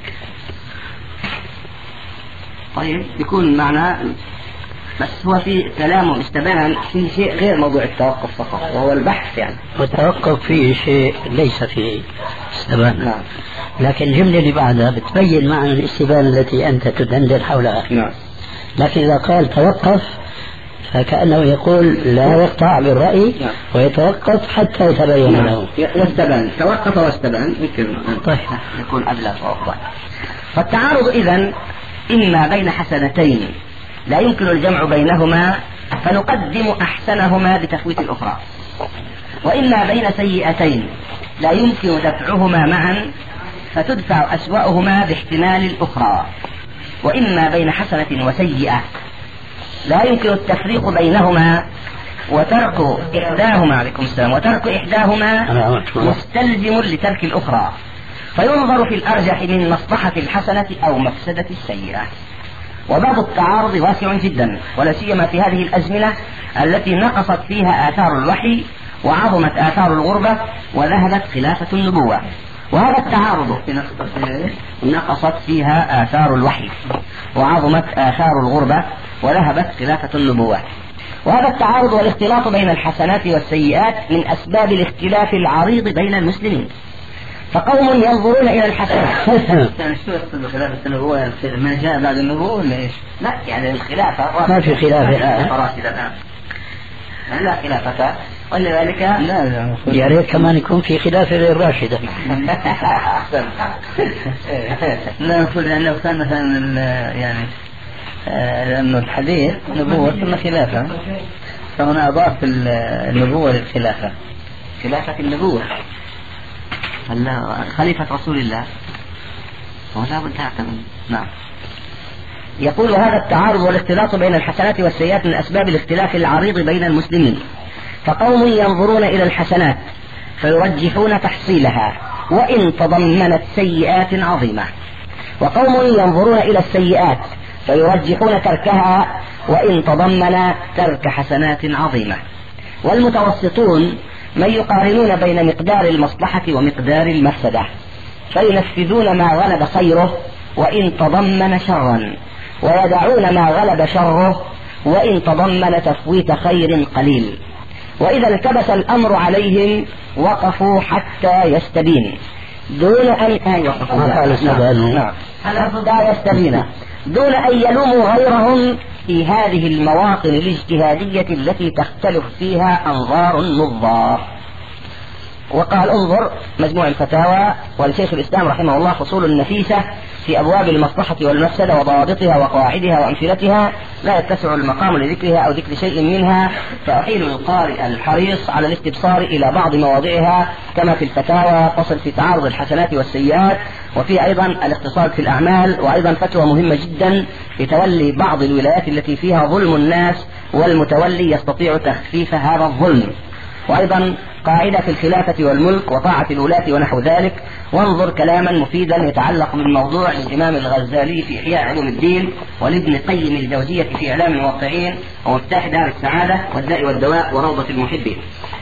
طيب بيكون معناه بس هو في كلامه استبان في شيء غير موضوع التوقف فقط وهو البحث يعني. والتوقف فيه شيء ليس فيه استبان. نعم. لكن الجملة اللي بعدها بتبين معنى الاستبان التي أنت تدندن حولها. نعم. لكن إذا قال توقف فكأنه يقول لا يقطع بالرأي ويتوقف حتى يتبين له. يستبان توقف واستبان يمكن طيب يكون أبلغ وأفضل. فالتعارض إذن إما بين حسنتين لا يمكن الجمع بينهما فنقدم أحسنهما بتفويت الأخرى، وإما بين سيئتين لا يمكن دفعهما معا فتدفع أسوأهما باحتمال الأخرى، وإما بين حسنة وسيئة لا يمكن التفريق بينهما وترك إحداهما عليكم السلام وترك إحداهما مستلزم لترك الأخرى، فينظر في الأرجح من مصلحة الحسنة أو مفسدة السيئة. وباب التعارض واسع جدا، ولا سيما في هذه الأزمنة التي نقصت فيها آثار الوحي وعظمت آثار الغربة وذهبت خلافة النبوة. وهذا التعارض نقصت فيها آثار الوحي وعظمت آثار الغربة وذهبت خلافة النبوة. وهذا التعارض والاختلاط بين الحسنات والسيئات من أسباب الاختلاف العريض بين المسلمين. فقوم ينظرون إلى الحسنات. يعني شو يقصد بخلافة النبوة؟ يعني ما جاء بعد النبوة ولا إيش؟ لا يعني الخلافة ما في خلاف الآن لا خلافة، ولذلك لا لا يا ريت كمان يكون في خلاف غير راشدة. لا نقول لأنه كان مثلا يعني لأنه الحديث نبوة ثم خلافة، فهنا أضاف النبوة للخلافة. خلافة النبوة خليفة رسول الله ولا بد تعتمد. نعم. يقول هذا التعارض والاختلاط بين الحسنات والسيئات من أسباب الاختلاف العريض بين المسلمين. فقوم ينظرون إلى الحسنات فيرجحون تحصيلها وإن تضمنت سيئات عظيمة، وقوم ينظرون إلى السيئات فيرجحون تركها وإن تضمن ترك حسنات عظيمة. والمتوسطون من يقارنون بين مقدار المصلحة ومقدار المفسدة فينفذون ما غلب خيره وإن تضمن شرا، ويدعون ما غلب شره وإن تضمن تفويت خير قليل. وإذا التبس الأمر عليهم وقفوا حتى يستبين دون أن يوقفوا حتى يستبين دون أن يلوموا غيرهم في هذه المواطن الاجتهادية التي تختلف فيها أنظار النظار. وقال انظر مجموع الفتاوى ولشيخ الإسلام رحمه الله فصول نفيسة في أبواب المصلحة والمفسدة وضوابطها وقواعدها وأمثلتها لا يتسع المقام لذكرها أو ذكر شيء منها، فأحيل القارئ الحريص على الاستبصار إلى بعض مواضعها كما في الفتاوى فصل في تعارض الحسنات والسيئات، وفي أيضا الاقتصاد في الأعمال، وأيضا فتوى مهمة جدا لتولي بعض الولايات التي فيها ظلم الناس والمتولي يستطيع تخفيف هذا الظلم، وأيضا قاعدة في الخلافة والملك وطاعة الولاة ونحو ذلك. وانظر كلاما مفيدا يتعلق بالموضوع للإمام الغزالي في إحياء علوم الدين ولابن قيم الجوزية في إعلام الموقعين ومفتاح دار السعادة والداء والدواء وروضة المحبين.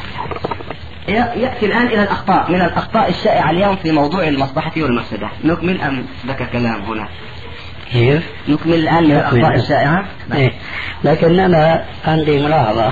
يأتي الآن إلى الأخطاء من الأخطاء الشائعة اليوم في موضوع المصلحة والمفسدة. نكمل أم لك كلام هنا؟ كيف؟ نكمل الآن من الأخطاء الشائعة. إيه. لكن أنا عندي ملاحظة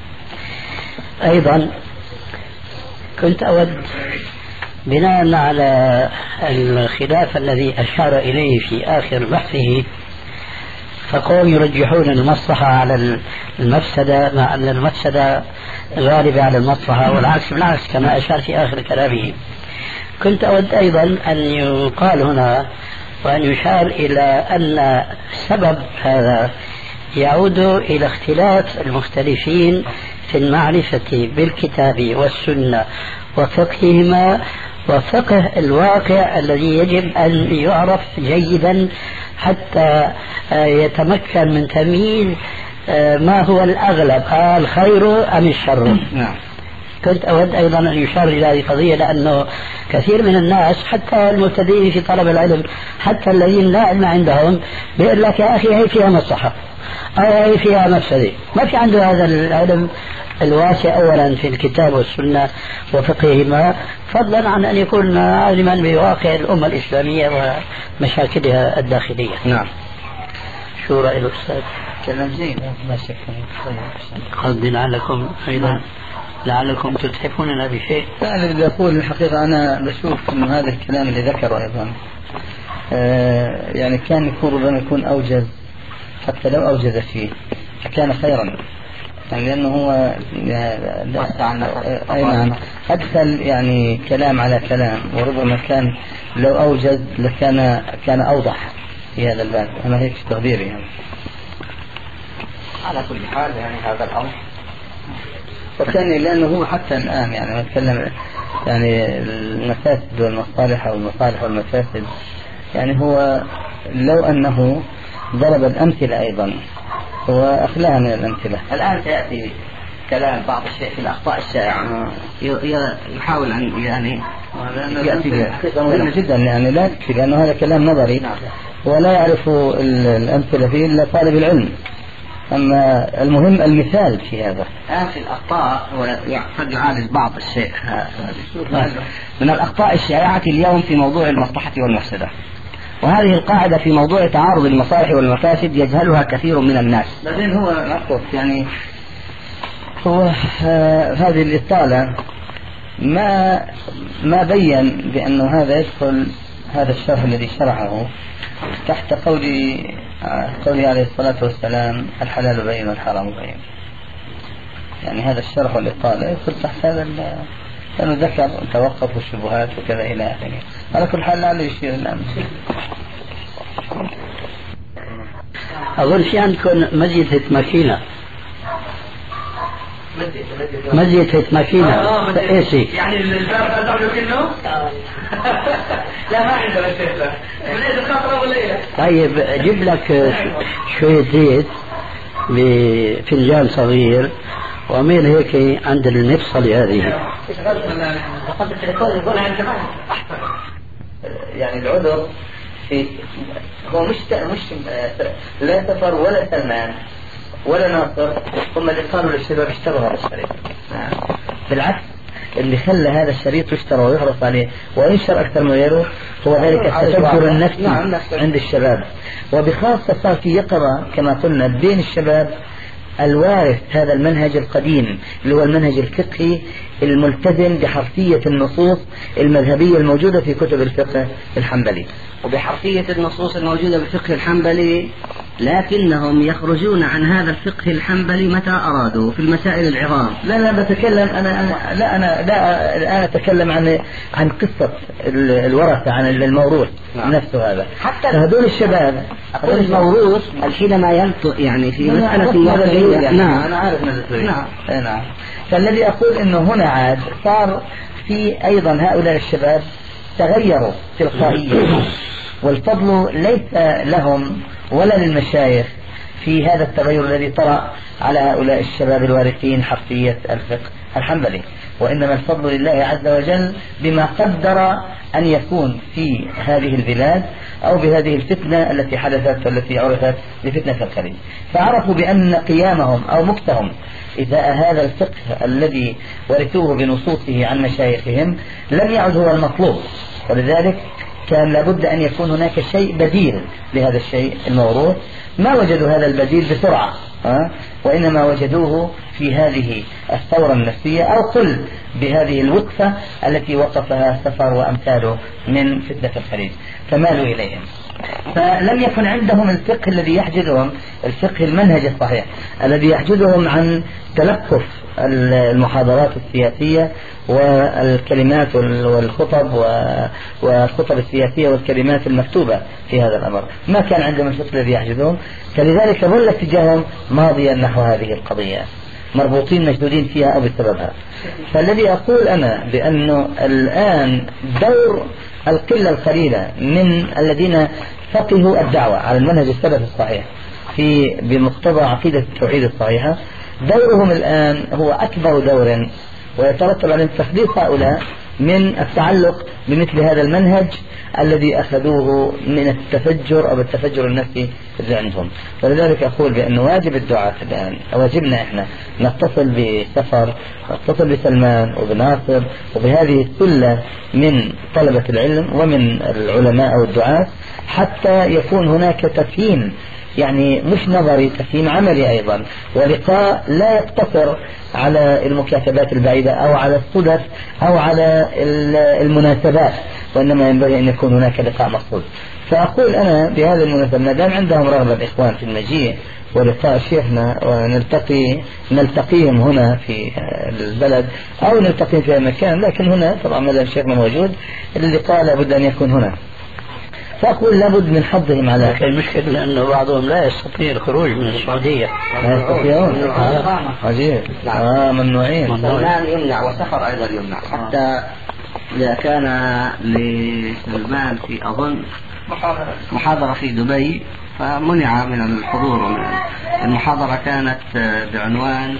أيضا كنت أود بناء على الخلاف الذي أشار إليه في آخر بحثه، فقوم يرجحون المصلحة على المفسدة مع أن المفسدة غالبة على المصلحة والعكس بالعكس كما أشار في آخر كلامه. كنت أود أيضا أن يقال هنا وأن يشار إلى أن سبب هذا يعود إلى اختلاف المختلفين في المعرفة بالكتاب والسنة وفقههما وفقه الواقع الذي يجب أن يعرف جيدا حتى يتمكن من تمييز ما هو الأغلب الخير أم الشر. كنت أود أيضا أن يشار إلى هذه القضية لأنه كثير من الناس حتى المبتدئين في طلب العلم حتى الذين لا علم عندهم بيقول لك يا أخي هي فيها مصلحة أو هي فيها مفسدة، ما في عنده هذا العلم الواسع أولا في الكتاب والسنة وفقههما، فضلا عن أن يكون عالما بواقع الأمة الإسلامية ومشاكلها الداخلية. نعم. شو رأي الأستاذ؟ كلام زين ما شك. قصدي لعلكم أيضا لعلكم تتحفوننا بشيء. أنا بدي أقول الحقيقة أنا بشوف إنه هذا الكلام اللي ذكره أيضا آه يعني كان يكون ربما يكون أوجز، حتى لو أوجز فيه فكان خيرا، يعني لأنه هو يعني أدخل يعني كلام على كلام، وربما كان لو أوجز لكان كان أوضح في هذا الباب. أنا هيك تقديري يعني. على كل حال يعني هذا الأمر وكان لأنه هو حتى الآن يعني نتكلم يعني المفاسد والمصالح أو المصالح والمفاسد، يعني هو لو أنه ضرب الأمثلة أيضا هو أخلاها من الأمثلة. الآن سيأتي كلام بعض الشيء في الأخطاء الشائعة يحاول أن يعني يأتي مهم جدا يعني لا يكفي، لأنه هذا كلام نظري ولا يعرف الأمثلة فيه إلا طالب العلم. أما المهم المثال في هذا. الآن في الأخطاء قد يعالج بعض الشيء من الأخطاء الشائعة اليوم في موضوع المصلحة والمفسدة، وهذه القاعدة في موضوع تعارض المصالح والمفاسد يجهلها كثير من الناس. بعدين هو نقص يعني هو آه هذه الإطالة ما ما بين بأنه هذا يدخل هذا الشرح الذي شرعه تحت قول قوله عليه الصلاة والسلام الحلال بين والحرام بين. يعني هذا الشرح والإطالة يدخل تحت هذا، لأنه ذكر توقف والشبهات وكذا إلى آخره. على كل حال لعله يشير الآن. أظن في عندكم مزية ماكينة مزية ماكينة ايسي يعني الباب تعملوا كله لا ما عندنا شيء لا الخطرة ولا ايه. طيب جيب لك شوية زيت بفنجان صغير وعمل هيك عند المفصل هذه. يعني العذر في هو مش مش لا سفر ولا سلمان ولا ناصر هم اللي قالوا للشباب اشتروا هذا الشريط. بالعكس اللي خلى هذا الشريط يشترى ويحرص عليه وينشر أكثر من غيره هو ذلك التفكر النفسي عند الشباب، وبخاصة صار في يقظة كما قلنا بين الشباب الوارث هذا المنهج القديم اللي هو المنهج الفقهي الملتزم بحرفية النصوص المذهبية الموجودة في كتب الفقه الحنبلي وبحرفية النصوص الموجودة بالفقه الحنبلي، لكنهم يخرجون عن هذا الفقه الحنبلي متى أرادوا في المسائل العظام. لا لا بتكلم أنا, أنا لا أنا لا الآن أتكلم عن عن قصة الورثة عن الموروث نفسه هذا. حتى هذول الشباب أقول الموروث حينما ينطق يعني في مسألة واقعية يعني نعم أنا عارف نعم نعم. فالذي أقول إنه هنا عاد صار في أيضا هؤلاء الشباب تغيروا تلقائيا، والفضل ليس لهم ولا للمشايخ في هذا التغير الذي طرأ على هؤلاء الشباب الوارثين حرفية الفقه الحنبلي، وإنما الفضل لله عز وجل بما قدر أن يكون في هذه البلاد أو بهذه الفتنة التي حدثت والتي عرفت بفتنة الخليج، فعرفوا بأن قيامهم أو مكتهم إزاء هذا الفقه الذي ورثوه بنصوصه عن مشايخهم لم يعد هو المطلوب، ولذلك كان لابد أن يكون هناك شيء بديل لهذا الشيء الموروث. ما وجدوا هذا البديل بسرعة أه؟ وإنما وجدوه في هذه الثورة النفسية أو قل بهذه الوقفة التي وقفها سفر وأمثاله من فتنة الخليج، فمالوا إليهم. فلم يكن عندهم الفقه الذي يحجزهم، الفقه المنهج الصحيح الذي يحجزهم عن تلقف المحاضرات السياسية والكلمات والخطب والخطب السياسية والكلمات المكتوبة في هذا الأمر. ما كان عندهم الفقه الذي يحجزهم، فلذلك ظل اتجاههم ماضيا نحو هذه القضية، مربوطين مشدودين فيها أو بسببها. فالذي أقول أنا بأنه الآن دور القلة القليلة من الذين فقهوا الدعوة على المنهج السلف الصحيح في بمقتضى عقيدة التوحيد الصحيحة، دورهم الآن هو أكبر دور، ويترتب على تخليص هؤلاء من التعلق بمثل هذا المنهج الذي أخذوه من التفجر أو التفجر النفسي اللي عندهم. فلذلك أقول بأن واجب الدعاة الآن، واجبنا إحنا نتصل بسفر، نتصل بسلمان وبناصر وبهذه السلة من طلبة العلم ومن العلماء أو الدعاة، حتى يكون هناك تفهيم، يعني مش نظري، تفهيم عملي أيضا، ولقاء لا يقتصر على المكاتبات البعيدة أو على الصدف أو على المناسبات، وإنما ينبغي أن يكون هناك لقاء مقصود. فأقول أنا بهذا المناسبة، ما دام عندهم رغبة الإخوان في المجيء ولقاء شيخنا ونلتقي نلتقيهم هنا في البلد أو نلتقيهم في مكان، لكن هنا طبعا ما دام شيخنا موجود اللقاء لابد أن يكون هنا. فأقول لابد من حظهم على لكن المشكلة أنه بعضهم لا يستطيع الخروج من السعودية. لا يستطيعون. عجيب. آه ممنوعين. سلمان يمنع وسفر أيضا يمنع، حتى إذا كان لسلمان في أظن محاضرة في دبي فمنع من الحضور. المحاضرة كانت بعنوان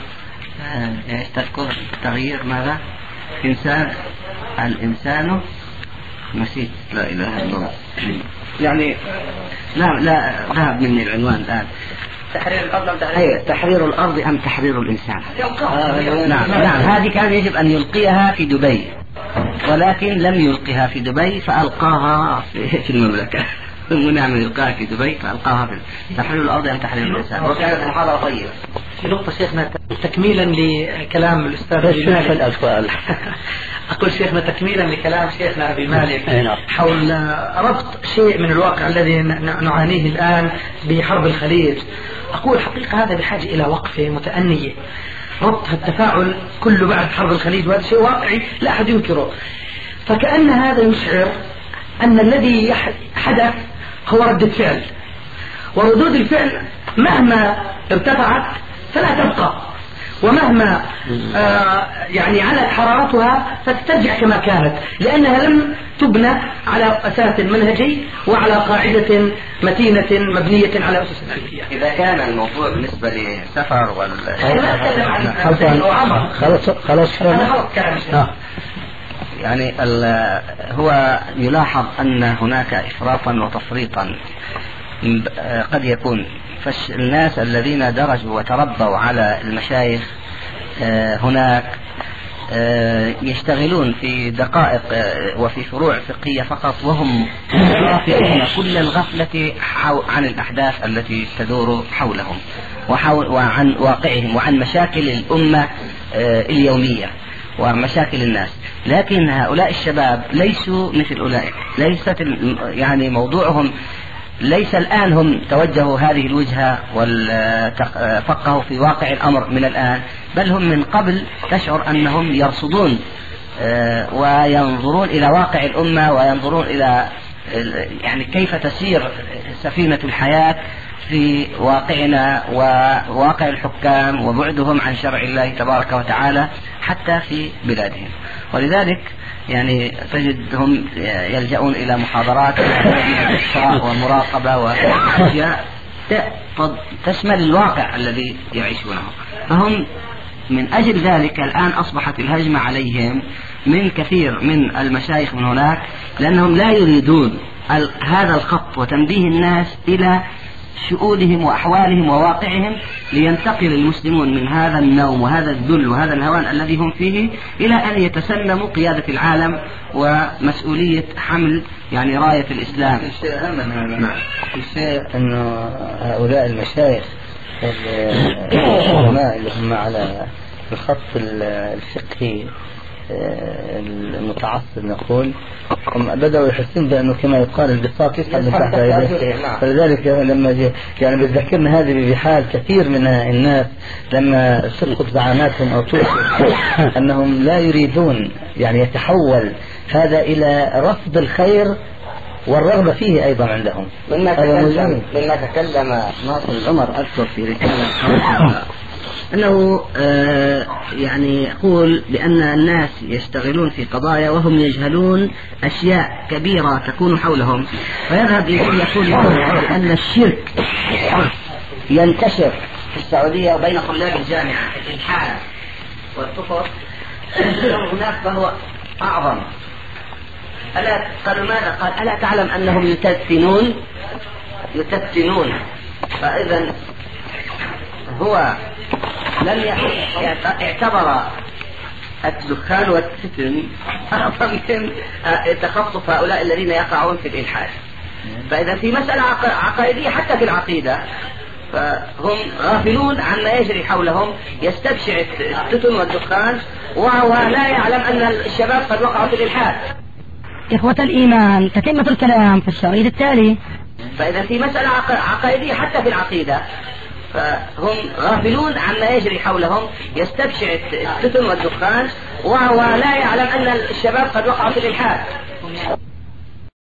تذكر تغيير ماذا؟ إنسان الإنسان نسيت، لا إله إلا الله، يعني لا لا ذهب مني العنوان الآن. تحرير الأرض أم تحرير أي تحرير الأرض أم تحرير الإنسان. آه نعم نعم هذه كان يجب أن يلقيها في دبي، ولكن لم يلقيها في دبي فألقاها في المملكة. منع من إلقاها في دبي فألقاها في تحرير الأرض أم تحرير الإنسان، وكانت محاضرة طيبة. في نقطة شيخنا تكميلا لكلام الأستاذ أبي مالك، أقول شيخنا تكميلا لكلام شيخنا أبي مالك حول ربط شيء من الواقع الذي نعانيه الآن بحرب الخليج. أقول حقيقة هذا بحاجة إلى وقفة متأنية، ربط التفاعل كله بعد حرب الخليج، وهذا شيء واقعي لا أحد ينكره. فكأن هذا يشعر أن الذي حدث هو ردة فعل، وردود الفعل مهما ارتفعت فلا تبقى، ومهما آه يعني علت حرارتها فترجع كما كانت، لأنها لم تبنى على أساس منهجي وعلى قاعدة متينة مبنية على أسس علمية. إذا كان الموضوع بالنسبة للسفر وال خلاص خلاص يعني هو يلاحظ أن هناك إفراطا وتفريطا قد يكون. فالناس الذين درجوا وتربوا على المشايخ هناك يشتغلون في دقائق وفي فروع فقهية فقط، وهم غافلون كل الغفلة عن الأحداث التي تدور حولهم وعن واقعهم وعن مشاكل الأمة اليومية ومشاكل الناس. لكن هؤلاء الشباب ليسوا مثل أولئك، ليست يعني موضوعهم ليس الآن هم توجهوا هذه الوجهة وفقهوا في واقع الأمر من الآن، بل هم من قبل تشعر أنهم يرصدون وينظرون إلى واقع الأمة وينظرون إلى يعني كيف تسير سفينة الحياة في واقعنا وواقع الحكام وبعدهم عن شرع الله تبارك وتعالى حتى في بلادهم. ولذلك يعني تجدهم يلجؤون إلى محاضرات ومراقبة وأشياء تشمل الواقع الذي يعيشونه. فهم من أجل ذلك الآن أصبحت الهجمة عليهم من كثير من المشايخ من هناك، لأنهم لا يريدون هذا الخط وتنبيه الناس إلى شؤونهم وأحوالهم وواقعهم، لينتقل المسلمون من هذا النوم وهذا الذل وهذا الهوان الذي هم فيه إلى أن يتسلموا قيادة العالم ومسؤولية حمل يعني راية الإسلام. الشيء أهم من هذا الشيء أنه هؤلاء المشايخ العلماء اللي هم على الخط الفقهي المتعصب نقول هم بدأوا يحسون بأنه كما يقال البساط يسحب من تحت يديه. فلذلك لما جي يعني بتذكرنا هذه بحال كثير من الناس لما تسقط زعاماتهم أو توصف أنهم لا يريدون يعني يتحول هذا إلى رفض الخير والرغبة فيه أيضا عندهم. مما تكلم, مما تكلم ناصر العمر أذكر في رسالة أنه آه يعني يقول بأن الناس يشتغلون في قضايا وهم يجهلون أشياء كبيرة تكون حولهم، فيذهب يقول يقول بأن الشرك ينتشر في السعودية وبين طلاب الجامعة الإلحاد والكفر هناك فهو أعظم. ألا قالوا ماذا؟ قال ألا تعلم أنهم يتسنون يتسنون فإذا هو لم يعتبر الدخان والستن أعظم من تخصص هؤلاء الذين يقعون في الإلحاد. فإذا في مسألة عقائدية حتى في العقيدة فهم غافلون عما يجري حولهم، يستبشع الستن والدخان وهو لا يعلم أن الشباب قد وقعوا في الإلحاد. إخوة الإيمان، تتمة الكلام في الشريط التالي. فإذا في مسألة عقائدية حتى في العقيدة فهم غافلون عما يجري حولهم، يستبشع الستن والدخان وهو لا يعلم أن الشباب قد وقعوا في الإلحاد.